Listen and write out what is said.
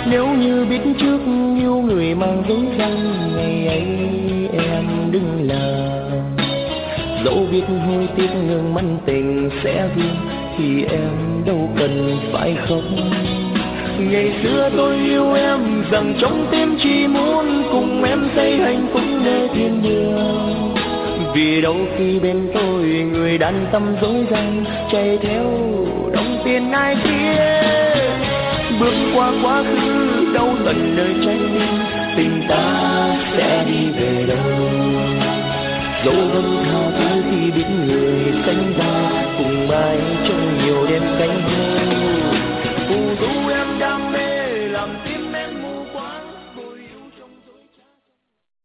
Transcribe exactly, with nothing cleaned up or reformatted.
Nếu như biết trước yêu người mang dấu răng, ngày ấy em đừng làm. Dẫu biết hối tiếc ngừng mắt tình sẽ vương, thì em đâu cần phải khóc. Ngày xưa tôi yêu em rằng trong tim chỉ muốn cùng em xây hạnh phúc nơi thiên đường. Vì đâu khi bên tôi người đàn tâm dối ren chạy theo đồng tiền ai kia. Bước qua quá khứ đâu tận nơi tranh minh, tình ta sẽ đi về đâu. Dẫu vẫn tha thứ khi biết người sánh vai, cùng ai trong nhiều đêm cánh hoa. Phù du em đam mê làm tim